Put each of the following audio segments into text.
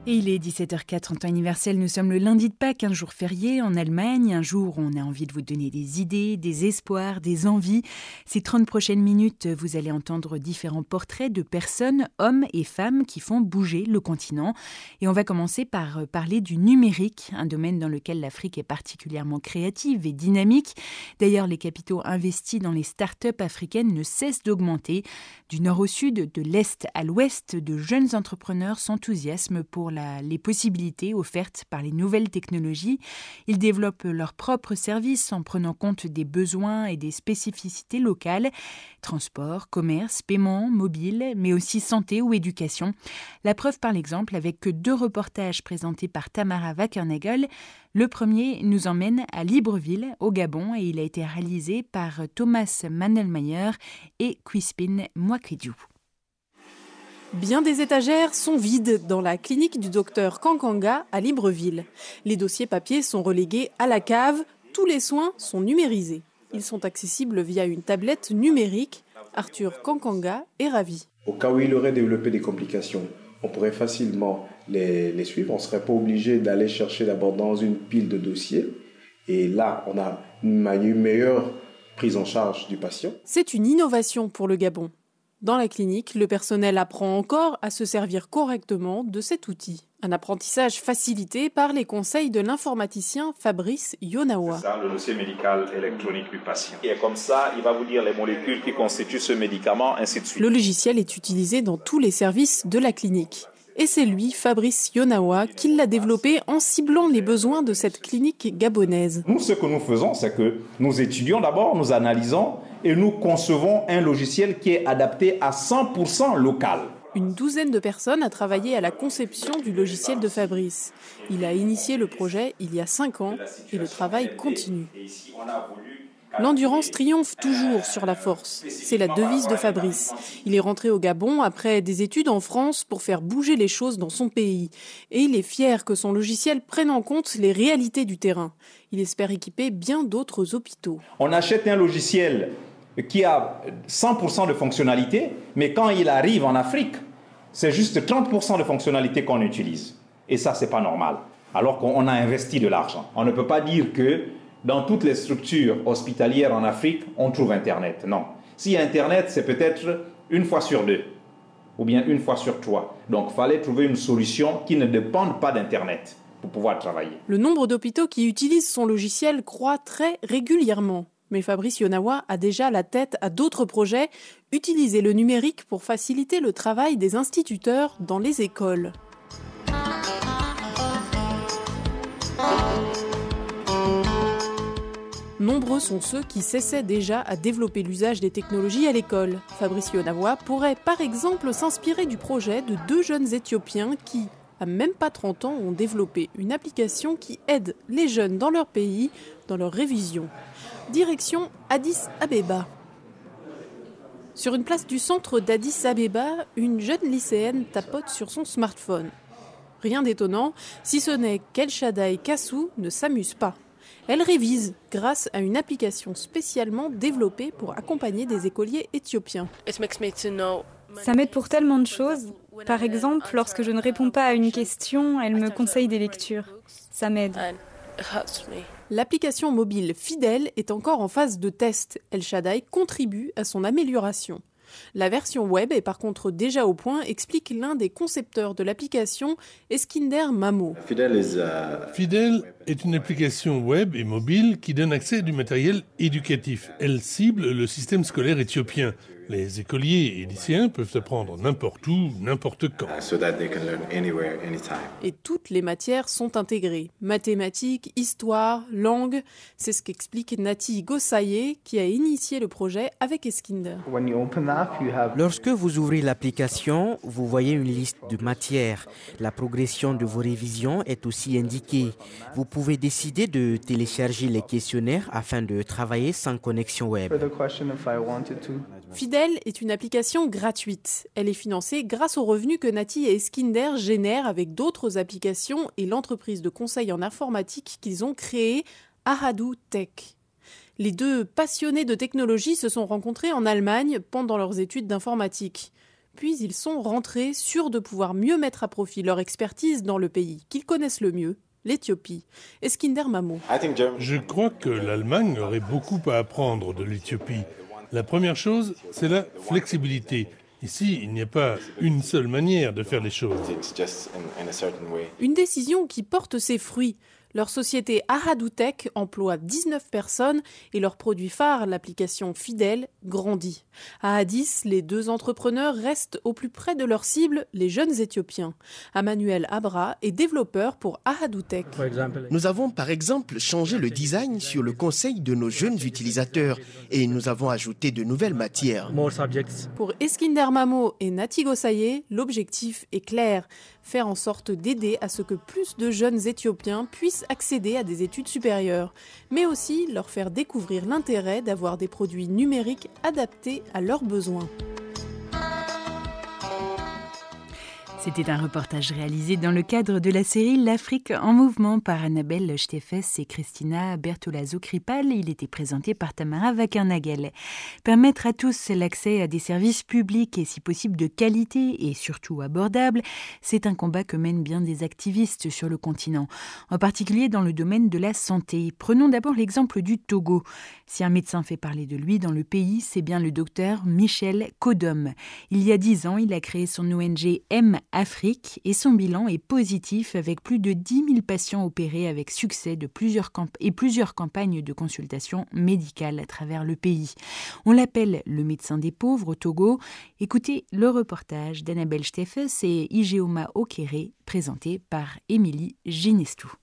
Et il est 17h04 en temps universel, nous sommes le lundi de Pâques, un jour férié en Allemagne, un jour où on a envie de vous donner des idées, des espoirs, des envies. Ces 30 prochaines minutes, vous allez entendre différents portraits de personnes, hommes et femmes qui font bouger le continent. Et on va commencer par parler du numérique, un domaine dans lequel l'Afrique est particulièrement créative et dynamique. D'ailleurs, les capitaux investis dans les start-up africaines ne cessent d'augmenter. Du nord au sud, de l'est à l'ouest, de jeunes entrepreneurs s'enthousiasment pour les possibilités offertes par les nouvelles technologies. Ils développent leurs propres services en prenant compte des besoins et des spécificités locales. Transport, commerce, paiement, mobile, mais aussi santé ou éducation. La preuve par l'exemple avec 2 reportages présentés par Tamara Wackernagel. Le premier nous emmène à Libreville, au Gabon, et il a été réalisé par Thomas Mandelmeyer et Crispin Mwakidiou. Bien des étagères sont vides dans la clinique du docteur Kankanga à Libreville. Les dossiers papier sont relégués à la cave, tous les soins sont numérisés. Ils sont accessibles via une tablette numérique. Arthur Kankanga est ravi. Au cas où il aurait développé des complications, on pourrait facilement les suivre. On ne serait pas obligé d'aller chercher d'abord dans une pile de dossiers. Et là, on a une meilleure prise en charge du patient. C'est une innovation pour le Gabon. Dans la clinique, le personnel apprend encore à se servir correctement de cet outil. Un apprentissage facilité par les conseils de l'informaticien Fabrice Yonawa. C'est ça, le dossier médical électronique du patient. Et comme ça, il va vous dire les molécules qui constituent ce médicament, ainsi de suite. Le logiciel est utilisé dans tous les services de la clinique. Et c'est lui, Fabrice Yonawa, qui l'a développé en ciblant les besoins de cette clinique gabonaise. Nous, ce que nous faisons, c'est que nous étudions d'abord, nous analysons et nous concevons un logiciel qui est adapté à 100% local. Une douzaine de personnes a travaillé à la conception du logiciel de Fabrice. Il a initié le projet il y a 5 ans et le travail continue. L'endurance triomphe toujours sur la force. C'est la devise de Fabrice. Il est rentré au Gabon après des études en France pour faire bouger les choses dans son pays. Et il est fier que son logiciel prenne en compte les réalités du terrain. Il espère équiper bien d'autres hôpitaux. On achète un logiciel qui a 100% de fonctionnalités, mais quand il arrive en Afrique, c'est juste 30% de fonctionnalités qu'on utilise. Et ça, c'est pas normal, alors qu'on a investi de l'argent. On ne peut pas dire que dans toutes les structures hospitalières en Afrique, on trouve Internet. Non. Si Internet, c'est peut-être 1 fois sur 2, ou bien 1 fois sur 3. Donc, il fallait trouver une solution qui ne dépende pas d'Internet pour pouvoir travailler. Le nombre d'hôpitaux qui utilisent son logiciel croît très régulièrement. Mais Fabrice Yonawa a déjà la tête à d'autres projets, utiliser le numérique pour faciliter le travail des instituteurs dans les écoles. Nombreux sont ceux qui s'essaient déjà à développer l'usage des technologies à l'école. Fabrice Yonawa pourrait par exemple s'inspirer du projet de 2 jeunes Éthiopiens qui, à même pas 30 ans, ont développé une application qui aide les jeunes dans leur pays dans leur révision. Direction Addis Abeba. Sur une place du centre d'Addis Abeba, une jeune lycéenne tapote sur son smartphone. Rien d'étonnant, si ce n'est qu'El Shaddai Kassou ne s'amuse pas. Elle révise grâce à une application spécialement développée pour accompagner des écoliers éthiopiens. Ça m'aide pour tellement de choses. Par exemple, lorsque je ne réponds pas à une question, elle me conseille des lectures. Ça m'aide. L'application mobile Fidèle est encore en phase de test. El Shaddai contribue à son amélioration. La version web est par contre déjà au point, explique l'un des concepteurs de l'application, Eskinder Mamo. Fidèle est une application web et mobile qui donne accès à du matériel éducatif. Elle cible le système scolaire éthiopien. Les écoliers et lycéens peuvent apprendre n'importe où, n'importe quand. Et toutes les matières sont intégrées. Mathématiques, histoire, langue. C'est ce qu'explique Nati Gossaye, qui a initié le projet avec Eskinder. Lorsque vous ouvrez l'application, vous voyez une liste de matières. La progression de vos révisions est aussi indiquée. Vous pouvez décider de télécharger les questionnaires afin de travailler sans connexion web. Fidèle est une application gratuite. Elle est financée grâce aux revenus que Nati et Eskinder génèrent avec d'autres applications et l'entreprise de conseil en informatique qu'ils ont créée, Ahadou Tech. Les 2 passionnés de technologie se sont rencontrés en Allemagne pendant leurs études d'informatique. Puis ils sont rentrés, sûrs de pouvoir mieux mettre à profit leur expertise dans le pays qu'ils connaissent le mieux, l'Éthiopie. Eskinder Mamo. Je crois que l'Allemagne aurait beaucoup à apprendre de l'Éthiopie. La première chose, c'est la flexibilité. Ici, il n'y a pas une seule manière de faire les choses. Une décision qui porte ses fruits. Leur société Ahadou-Tech emploie 19 personnes et leur produit phare, l'application Fidel, grandit. À Addis, les deux entrepreneurs restent au plus près de leur cible, les jeunes Éthiopiens. Emmanuel Abra est développeur pour Ahadou-Tech. Nous avons par exemple changé le design sur le conseil de nos jeunes utilisateurs et nous avons ajouté de nouvelles matières. Pour Eskinder Mamo et Nati Gossaye, l'objectif est clair. Faire en sorte d'aider à ce que plus de jeunes Éthiopiens puissent accéder à des études supérieures, mais aussi leur faire découvrir l'intérêt d'avoir des produits numériques adaptés à leurs besoins. C'était un reportage réalisé dans le cadre de la série L'Afrique en mouvement par Annabelle Steffes et Christina Bertolazzo-Kripal. Il était présenté par Tamara Wakernagel. Permettre à tous l'accès à des services publics et si possible de qualité et surtout abordables, c'est un combat que mènent bien des activistes sur le continent, en particulier dans le domaine de la santé. Prenons d'abord l'exemple du Togo. Si un médecin fait parler de lui dans le pays, c'est bien le docteur Michel Kodom. Il y a 10 ans, il a créé son ONG M-Afrique et son bilan est positif avec plus de 10 000 patients opérés avec succès de plusieurs campagnes de consultation médicale à travers le pays. On l'appelle le médecin des pauvres au Togo. Écoutez le reportage d'Annabelle Steffes et Ijeoma Okere présenté par Émilie Ginestou.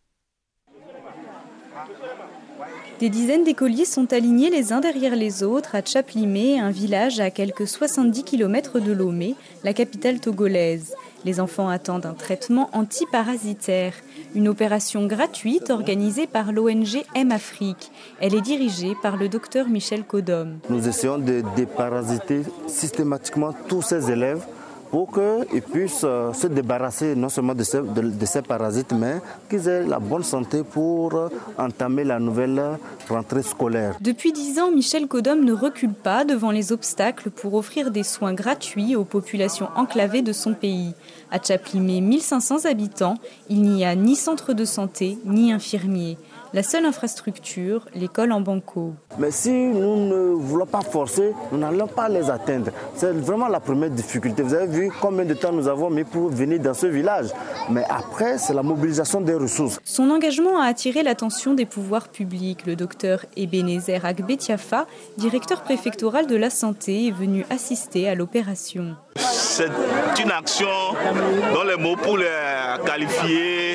Des dizaines d'écoliers sont alignés les uns derrière les autres à Tchaplimé, un village à quelques 70 km de Lomé, la capitale togolaise. Les enfants attendent un traitement antiparasitaire, une opération gratuite organisée par l'ONG M-Afrique. Elle est dirigée par le docteur Michel Kodom. Nous essayons de déparasiter systématiquement tous ces élèves pour qu'ils puissent se débarrasser non seulement de ces parasites, mais qu'ils aient la bonne santé pour entamer la nouvelle rentrée scolaire. Depuis 10 ans, Michel Kodom ne recule pas devant les obstacles pour offrir des soins gratuits aux populations enclavées de son pays. À Tchaplimé, 1500 habitants, il n'y a ni centre de santé, ni infirmier. La seule infrastructure, l'école en banco. Mais si nous ne voulons pas forcer, nous n'allons pas les atteindre. C'est vraiment la première difficulté. Vous avez vu combien de temps nous avons mis pour venir dans ce village. Mais après, c'est la mobilisation des ressources. Son engagement a attiré l'attention des pouvoirs publics. Le docteur Ebenezer Agbetiafa, directeur préfectoral de la santé, est venu assister à l'opération. C'est une action dont les mots pour les qualifier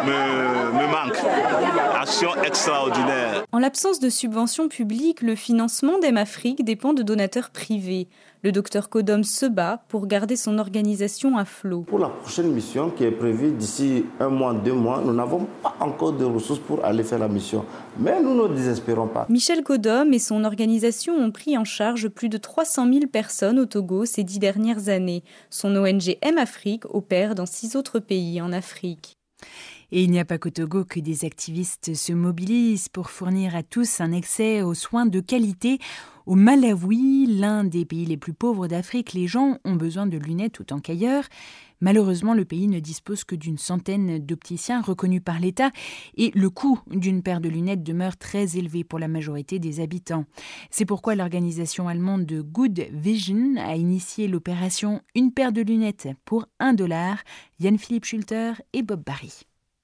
me manquent. Action extraordinaire. En l'absence de subventions publiques, le financement d'M-Afrique dépend de donateurs privés. Le docteur Kodom se bat pour garder son organisation à flot. Pour la prochaine mission qui est prévue d'ici 1 mois, 2 mois, nous n'avons pas encore de ressources pour aller faire la mission. Mais nous ne désespérons pas. Michel Kodom et son organisation ont pris en charge plus de 300 000 personnes au Togo ces 10 dernières années. Son ONG M-Afrique opère dans 6 autres pays en Afrique. Et il n'y a pas qu'au Togo que des activistes se mobilisent pour fournir à tous un accès aux soins de qualité. Au Malawi, l'un des pays les plus pauvres d'Afrique, les gens ont besoin de lunettes autant qu'ailleurs. Malheureusement, le pays ne dispose que d'une centaine d'opticiens reconnus par l'État et le coût d'une paire de lunettes demeure très élevé pour la majorité des habitants. C'est pourquoi l'organisation allemande de Good Vision a initié l'opération Une paire de lunettes pour $1. Yann-Philippe Schulter et Bob Barry.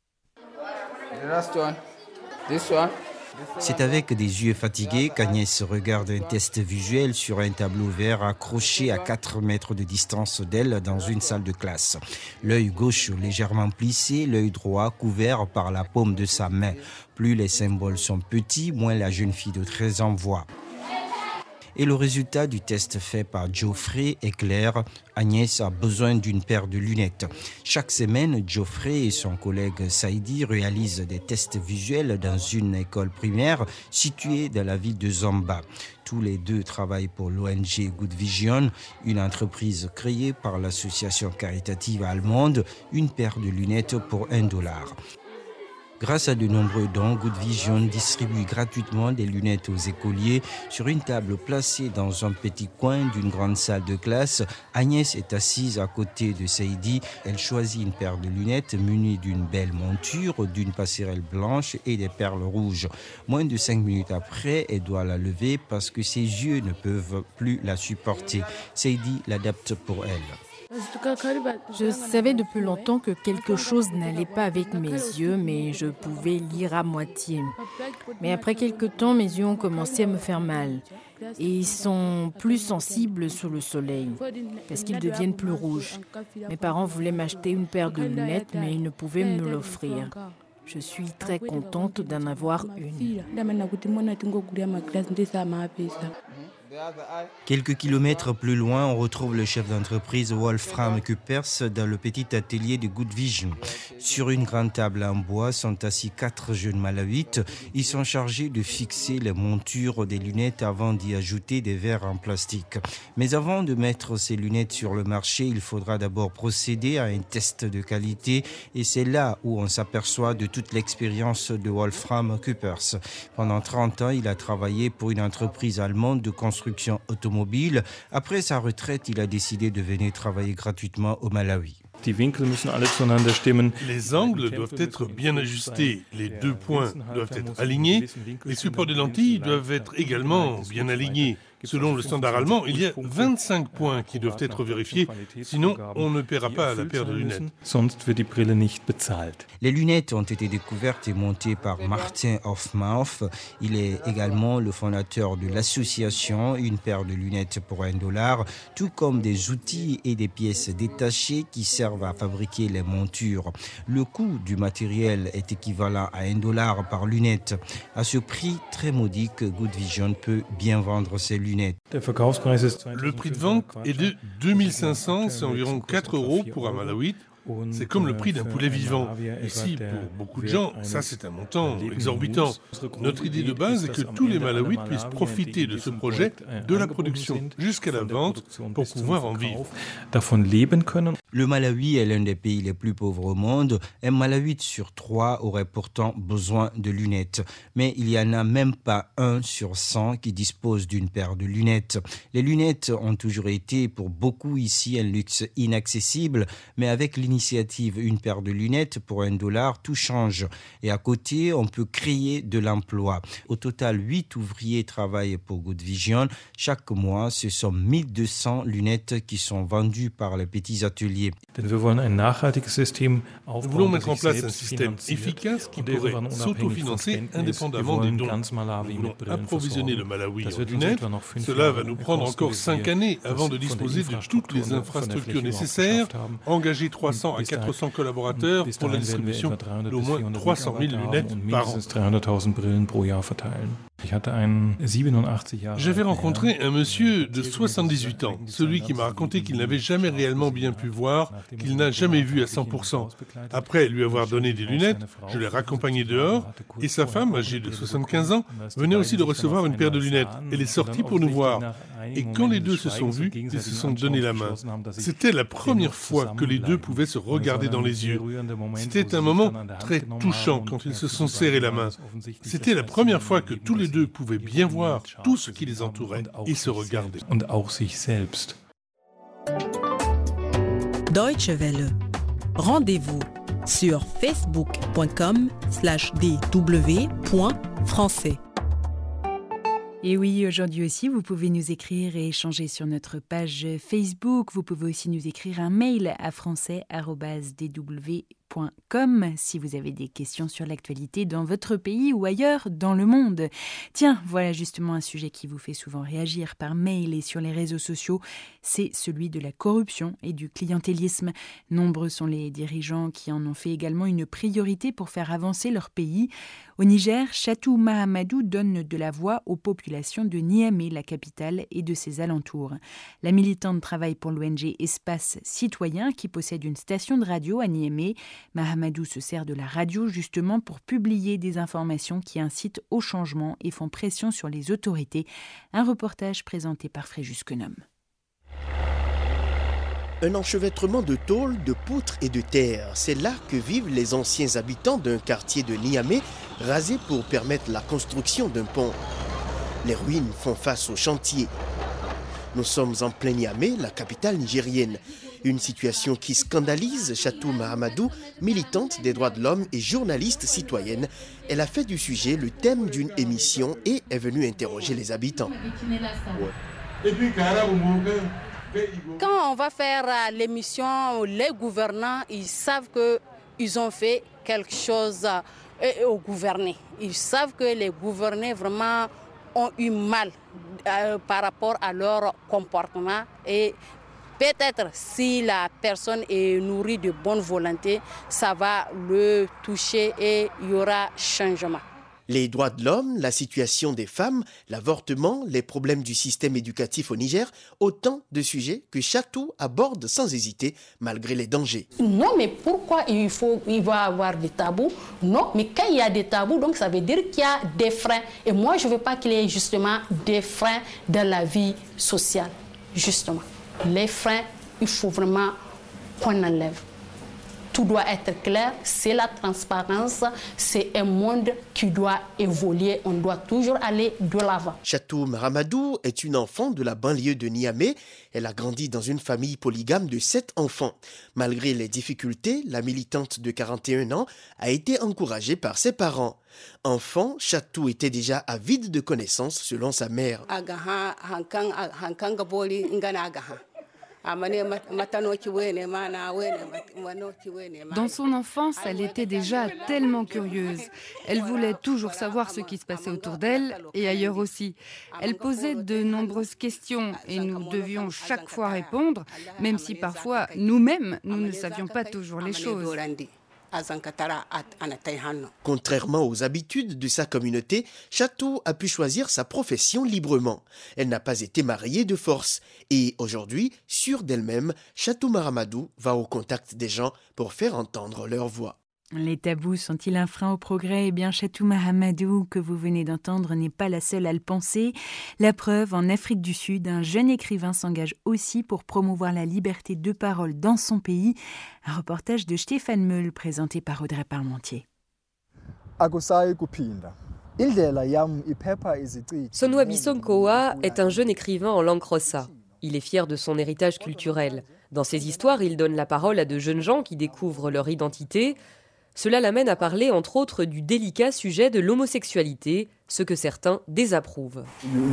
C'est avec des yeux fatigués qu'Agnès regarde un test visuel sur un tableau vert accroché à 4 mètres de distance d'elle dans une salle de classe. L'œil gauche légèrement plissé, l'œil droit couvert par la paume de sa main. Plus les symboles sont petits, moins la jeune fille de 13 ans voit. Et le résultat du test fait par Geoffrey est clair. Agnès a besoin d'une paire de lunettes. Chaque semaine, Geoffrey et son collègue Saïdi réalisent des tests visuels dans une école primaire située dans la ville de Zomba. Tous les deux travaillent pour l'ONG Good Vision, une entreprise créée par l'association caritative allemande, Une paire de lunettes pour $1. Grâce à de nombreux dons, Good Vision distribue gratuitement des lunettes aux écoliers sur une table placée dans un petit coin d'une grande salle de classe. Agnès est assise à côté de Seidi. Elle choisit une paire de lunettes munies d'une belle monture, d'une passerelle blanche et des perles rouges. Moins de 5 minutes après, elle doit la lever parce que ses yeux ne peuvent plus la supporter. Seidi l'adapte pour elle. Je savais depuis longtemps que quelque chose n'allait pas avec mes yeux, mais je pouvais lire à moitié. Mais après quelque temps, mes yeux ont commencé à me faire mal. Et ils sont plus sensibles sous le soleil, parce qu'ils deviennent plus rouges. Mes parents voulaient m'acheter une paire de lunettes, mais ils ne pouvaient me l'offrir. Je suis très contente d'en avoir une. Quelques kilomètres plus loin, on retrouve le chef d'entreprise Wolfram Kuppers dans le petit atelier de Good Vision. Sur une grande table en bois sont assis 4 jeunes malawites. Ils sont chargés de fixer les montures des lunettes avant d'y ajouter des verres en plastique. Mais avant de mettre ces lunettes sur le marché, il faudra d'abord procéder à un test de qualité et c'est là où on s'aperçoit de toute l'expérience de Wolfram Kuppers. Pendant 30 ans, il a travaillé pour une entreprise allemande de construction automobile. Après sa retraite, il a décidé de venir travailler gratuitement au Malawi. Les angles doivent être bien ajustés, les 2 points doivent être alignés, les supports de lentilles doivent être également bien alignés. Selon le standard allemand, il y a 25 points qui doivent être vérifiés, sinon on ne paiera pas la paire de lunettes. Les lunettes ont été découvertes et montées par Martin Hofmauth. Il est également le fondateur de l'association Une paire de lunettes pour $1, tout comme des outils et des pièces détachées qui servent à fabriquer les montures. Le coût du matériel est équivalent à $1 par lunette. À ce prix très modique, Good Vision peut bien vendre ses lunettes. Le prix de vente est de 2500, c'est environ 4 € pour un malawite. C'est comme le prix d'un poulet vivant. Ici, pour beaucoup de gens, ça c'est un montant exorbitant. Notre idée de base est que tous les Malawites puissent profiter de ce projet, de la production jusqu'à la vente, pour pouvoir en vivre. Le Malawi est l'un des pays les plus pauvres au monde. Un Malawite sur 3 aurait pourtant besoin de lunettes. Mais il n'y en a même pas 1 sur 100 qui dispose d'une paire de lunettes. Les lunettes ont toujours été pour beaucoup ici un luxe inaccessible, mais avec l'initiative Une paire de lunettes pour $1, tout change. Et à côté, on peut créer de l'emploi. Au total, 8 ouvriers travaillent pour Good Vision. Chaque mois, ce sont 1200 lunettes qui sont vendues par les petits ateliers. Nous voulons mettre en place un système efficace qui pourrait s'autofinancer indépendamment des dons. Nous voulons approvisionner le Malawi en lunettes. Cela va nous prendre encore 5 années avant de disposer de toutes les infrastructures nécessaires, engager 300 à 400 collaborateurs pour la distribution d'au moins 300 000 lunettes par an. J'avais rencontré un monsieur de 78 ans, celui qui m'a raconté qu'il n'avait jamais réellement bien pu voir, qu'il n'a jamais vu à 100%. Après lui avoir donné des lunettes, je l'ai raccompagné dehors et sa femme, âgée de 75 ans, venait aussi de recevoir une paire de lunettes. Elle est sortie pour nous voir. Et quand les deux se sont vus, ils se sont donné la main. C'était la première fois que les deux pouvaient se regarder dans les yeux. C'était un moment très touchant quand ils se sont serrés la main. C'était la première fois que tous les deux pouvaient bien voir tout ce qui les entourait et se regarder. Deutsche Welle. Rendez-vous sur facebook.com/dw.français. Et oui, aujourd'hui aussi, vous pouvez nous écrire et échanger sur notre page Facebook. Vous pouvez aussi nous écrire un mail à français@dw.com si vous avez des questions sur l'actualité dans votre pays ou ailleurs dans le monde. Tiens, voilà justement un sujet qui vous fait souvent réagir par mail et sur les réseaux sociaux. C'est celui de la corruption et du clientélisme. Nombreux sont les dirigeants qui en ont fait également une priorité pour faire avancer leur pays. Au Niger, Chatou Mahamadou donne de la voix aux populations de Niamey, la capitale, et de ses alentours. La militante travaille pour l'ONG Espace Citoyen qui possède une station de radio à Niamey. Mahamadou se sert de la radio justement pour publier des informations qui incitent au changement et font pression sur les autorités. Un reportage présenté par Fréjus Quenom. Un enchevêtrement de tôles, de poutres et de terre. C'est là que vivent les anciens habitants d'un quartier de Niamey, rasé pour permettre la construction d'un pont. Les ruines font face au chantier. Nous sommes en plein Niamey, la capitale nigérienne. Une situation qui scandalise Chatou Mahamadou, militante des droits de l'homme et journaliste citoyenne. Elle a fait du sujet le thème d'une émission et est venue interroger les habitants. Quand on va faire l'émission, les gouvernants, ils savent qu'ils ont fait quelque chose aux gouvernés. Ils savent que les gouvernés vraiment ont eu mal par rapport à leur comportement et peut-être si la personne est nourrie de bonne volonté, ça va le toucher et il y aura changement. Les droits de l'homme, la situation des femmes, l'avortement, les problèmes du système éducatif au Niger, autant de sujets que Chatou aborde sans hésiter, malgré les dangers. Non, mais pourquoi il va y avoir des tabous? Non, mais quand il y a des tabous, donc ça veut dire qu'il y a des freins. Et moi, je ne veux pas qu'il y ait justement des freins dans la vie sociale. Justement, les freins, il faut vraiment qu'on enlève. Tout doit être clair, c'est la transparence, c'est un monde qui doit évoluer, on doit toujours aller de l'avant. Chatou Mahamadou est une enfant de la banlieue de Niamey. Elle a grandi dans une famille polygame de 7 enfants. Malgré les difficultés, la militante de 41 ans a été encouragée par ses parents. Enfant, Chatou était déjà avide de connaissances selon sa mère. Dans son enfance, elle était déjà tellement curieuse. Elle voulait toujours savoir ce qui se passait autour d'elle et ailleurs aussi. Elle posait de nombreuses questions et nous devions chaque fois répondre, même si parfois nous-mêmes, nous ne savions pas toujours les choses. Contrairement aux habitudes de sa communauté, Chatou a pu choisir sa profession librement. Elle n'a pas été mariée de force. Et aujourd'hui, sûre d'elle-même, Chatou Mahamadou va au contact des gens pour faire entendre leur voix. Les tabous sont-ils un frein au progrès? Eh bien, Chatou Mahamadou, que vous venez d'entendre, n'est pas la seule à le penser. La preuve, en Afrique du Sud, un jeune écrivain s'engage aussi pour promouvoir la liberté de parole dans son pays. Un reportage de Stéphane Meul, présenté par Audrey Parmentier. Sonwa Bisonkoa est un jeune écrivain en langue xhosa. Il est fier de son héritage culturel. Dans ses histoires, il donne la parole à de jeunes gens qui découvrent leur identité. Cela l'amène à parler, entre autres, du délicat sujet de l'homosexualité, ce que certains désapprouvent.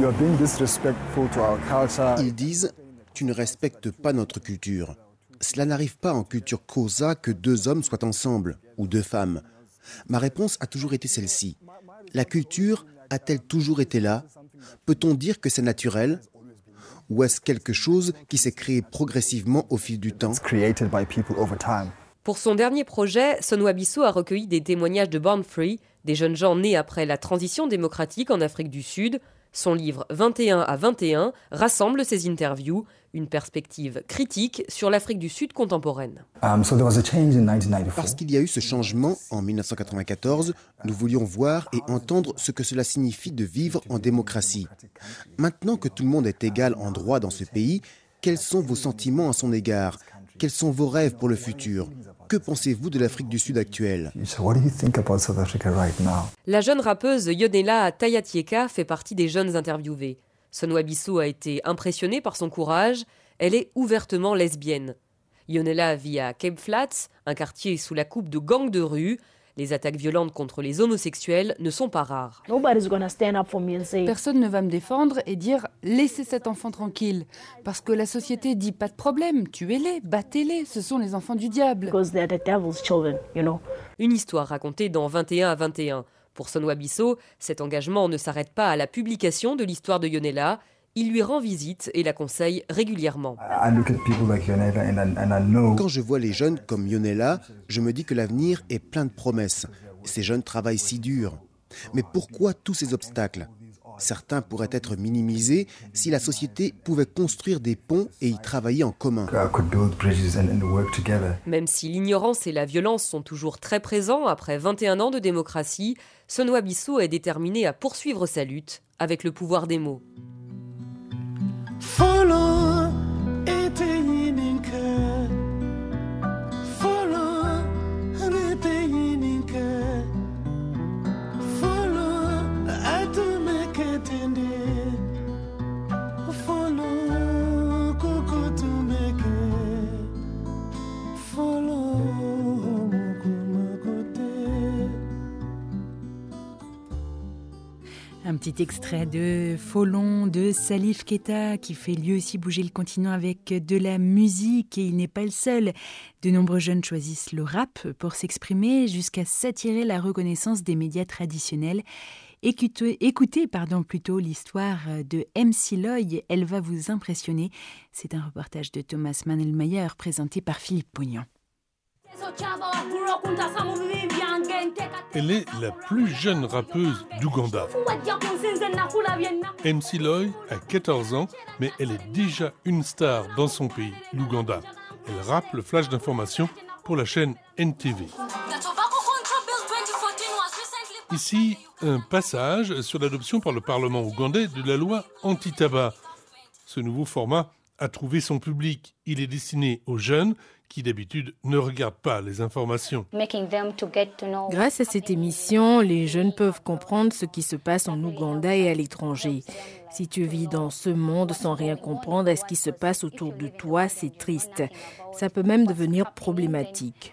Ils disent « Tu ne respectes pas notre culture. Cela n'arrive pas en culture xhosa que 2 hommes soient ensemble, ou 2 femmes. » Ma réponse a toujours été celle-ci. La culture a-t-elle toujours été là? Peut-on dire que c'est naturel? Ou est-ce quelque chose qui s'est créé progressivement au fil du temps? Pour son dernier projet, Sonwa Bisso a recueilli des témoignages de Born Free, des jeunes gens nés après la transition démocratique en Afrique du Sud. Son livre 21 à 21 rassemble ces interviews, une perspective critique sur l'Afrique du Sud contemporaine. Parce qu'il y a eu ce changement en 1994, nous voulions voir et entendre ce que cela signifie de vivre en démocratie. Maintenant que tout le monde est égal en droit dans ce pays, quels sont vos sentiments à son égard? Quels sont vos rêves pour le futur? Que pensez-vous de l'Afrique du Sud actuelle? La jeune rappeuse Yonela Tayatieka fait partie des jeunes interviewés. Sonwa Bisso a été impressionnée par son courage. Elle est ouvertement lesbienne. Yonela vit à Cape Flats, un quartier sous la coupe de gangs de rue. Les attaques violentes contre les homosexuels ne sont pas rares. Personne ne va me défendre et dire « laissez cet enfant tranquille ». Parce que la société dit « pas de problème, tuez-les, battez-les, ce sont les enfants du diable ». Une histoire racontée dans 21 à 21. Pour Sonwa Bisso, cet engagement ne s'arrête pas à la publication de l'histoire de Yonela. Il lui rend visite et la conseille régulièrement. Quand je vois les jeunes comme Yonela, je me dis que l'avenir est plein de promesses. Ces jeunes travaillent si dur. Mais pourquoi tous ces obstacles? Certains pourraient être minimisés si la société pouvait construire des ponts et y travailler en commun. Même si l'ignorance et la violence sont toujours très présents après 21 ans de démocratie, Sonwa Bisso est déterminé à poursuivre sa lutte avec le pouvoir des mots. Follow ete yininka Un petit extrait de Folon de Salif Keita qui fait lui aussi bouger le continent avec de la musique et il n'est pas le seul. De nombreux jeunes choisissent le rap pour s'exprimer jusqu'à s'attirer la reconnaissance des médias traditionnels. Écoutez plutôt l'histoire de MC Loy, elle va vous impressionner. C'est un reportage de Thomas Manelmeyer présenté par Philippe Pognon. Elle est la plus jeune rappeuse d'Ouganda. MC Loy a 14 ans, mais elle est déjà une star dans son pays, l'Ouganda. Elle rappe le flash d'information pour la chaîne NTV. Ici, un passage sur l'adoption par le Parlement ougandais de la loi anti-tabac. Ce nouveau format a trouvé son public. Il est destiné aux jeunes qui d'habitude ne regardent pas les informations. Grâce à cette émission, les jeunes peuvent comprendre ce qui se passe en Ouganda et à l'étranger. Si tu vis dans ce monde sans rien comprendre à ce qui se passe autour de toi, c'est triste. Ça peut même devenir problématique.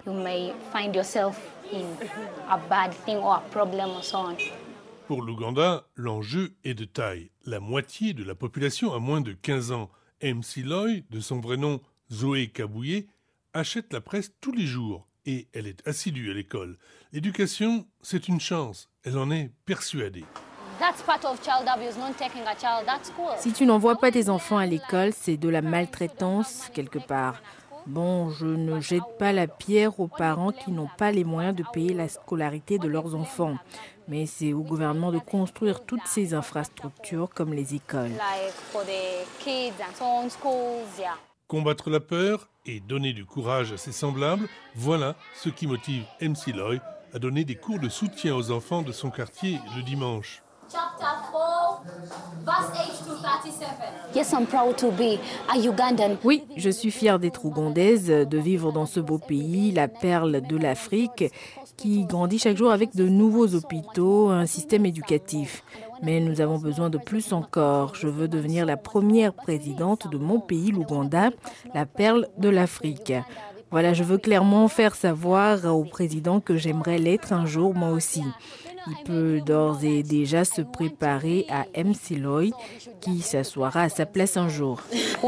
Pour l'Ouganda, l'enjeu est de taille. La moitié de la population a moins de 15 ans. MC Loy, de son vrai nom Zoé Kabouye, achète la presse tous les jours et elle est assidue à l'école. L'éducation, c'est une chance. Elle en est persuadée. Si tu n'envoies pas tes enfants à l'école, c'est de la maltraitance quelque part. Bon, je ne jette pas la pierre aux parents qui n'ont pas les moyens de payer la scolarité de leurs enfants. Mais c'est au gouvernement de construire toutes ces infrastructures comme les écoles. Combattre la peur et donner du courage à ses semblables, voilà ce qui motive MC Loy à donner des cours de soutien aux enfants de son quartier le dimanche. Chapter 4, verse 8 to 37. Yes, I'm proud to be a Ugandan. Oui, je suis fière d'être ougandaise, de vivre dans ce beau pays, la perle de l'Afrique, qui grandit chaque jour avec de nouveaux hôpitaux, un système éducatif. Mais nous avons besoin de plus encore. Je veux devenir la première présidente de mon pays, l'Ouganda, la perle de l'Afrique. Voilà, je veux clairement faire savoir au président que j'aimerais l'être un jour moi aussi. Il peut d'ores et déjà se préparer à MC Loy, qui s'assoira à sa place un jour.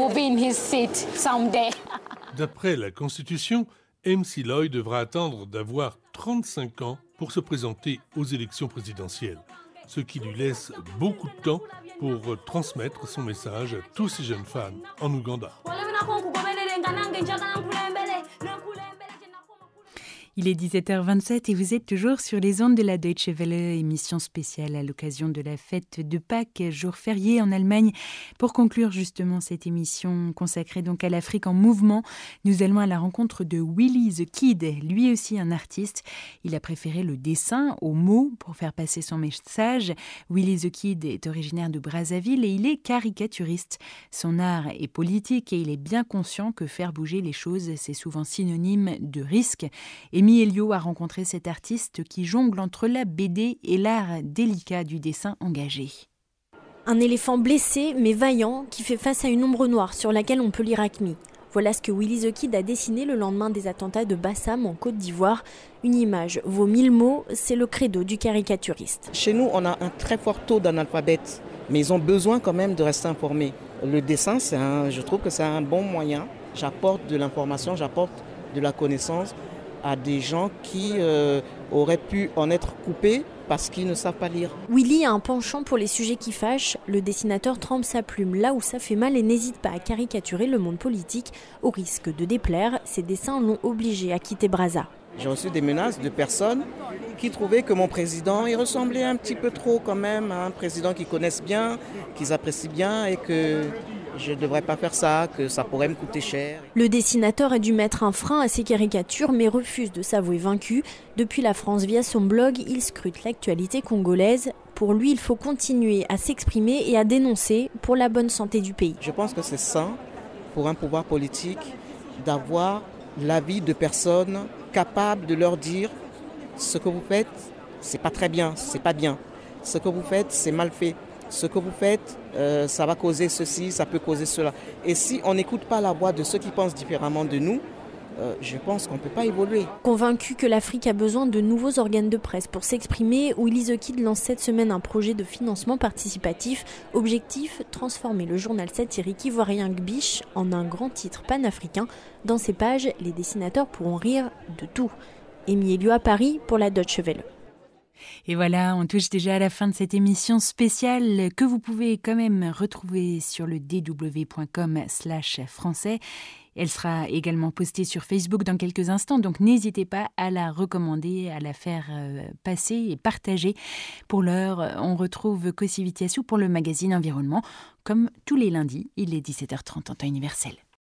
D'après la Constitution, MC Loy devra attendre d'avoir 35 ans pour se présenter aux élections présidentielles, ce qui lui laisse beaucoup de temps pour transmettre son message à tous ces jeunes fans en Ouganda. Il est 17h27 et vous êtes toujours sur les ondes de la Deutsche Welle, émission spéciale à l'occasion de la fête de Pâques, jour férié en Allemagne. Pour conclure justement cette émission consacrée donc à l'Afrique en mouvement, nous allons à la rencontre de Willy the Kid, lui aussi un artiste. Il a préféré le dessin aux mots pour faire passer son message. Willy the Kid est originaire de Brazzaville et il est caricaturiste. Son art est politique et il est bien conscient que faire bouger les choses, c'est souvent synonyme de risque. Amy Elio a rencontré cet artiste qui jongle entre la BD et l'art délicat du dessin engagé. Un éléphant blessé mais vaillant qui fait face à une ombre noire sur laquelle on peut lire Acme. Voilà ce que Willy the Kid a dessiné le lendemain des attentats de Bassam en Côte d'Ivoire. Une image vaut 1000 mots, c'est le credo du caricaturiste. Chez nous, on a un très fort taux d'analphabètes, mais ils ont besoin quand même de rester informés. Le dessin, je trouve que c'est un bon moyen. J'apporte de l'information, j'apporte de la connaissance à des gens qui auraient pu en être coupés parce qu'ils ne savent pas lire. Willy a un penchant pour les sujets qui fâchent. Le dessinateur trempe sa plume là où ça fait mal et n'hésite pas à caricaturer le monde politique. Au risque de déplaire, ses dessins l'ont obligé à quitter Brazza. J'ai reçu des menaces de personnes qui trouvaient que mon président il ressemblait un petit peu trop quand même à un président qu'ils connaissent bien, qu'ils apprécient bien et que je ne devrais pas faire ça, que ça pourrait me coûter cher. Le dessinateur a dû mettre un frein à ses caricatures mais refuse de s'avouer vaincu. Depuis la France, via son blog, il scrute l'actualité congolaise. Pour lui, il faut continuer à s'exprimer et à dénoncer pour la bonne santé du pays. Je pense que c'est sain pour un pouvoir politique d'avoir l'avis de personnes capables de leur dire ce que vous faites, c'est pas très bien, c'est pas bien. Ce que vous faites, c'est mal fait. Ce que vous faites, ça va causer ceci, ça peut causer cela. Et si on n'écoute pas la voix de ceux qui pensent différemment de nous, je pense qu'on ne peut pas évoluer. Convaincu que l'Afrique a besoin de nouveaux organes de presse pour s'exprimer, Willy The Kid lance cette semaine un projet de financement participatif. Objectif, transformer le journal satirique ivoirien Gbiche en un grand titre panafricain. Dans ces pages, les dessinateurs pourront rire de tout. Émy Elio à Paris pour la Deutsche Welle. Et voilà, on touche déjà à la fin de cette émission spéciale que vous pouvez quand même retrouver sur le dw.com/français. Elle sera également postée sur Facebook dans quelques instants, donc n'hésitez pas à la recommander, à la faire passer et partager. Pour l'heure, on retrouve Kosi Vitiassou pour le magazine Environnement. Comme tous les lundis, il est 17h30 en temps universel.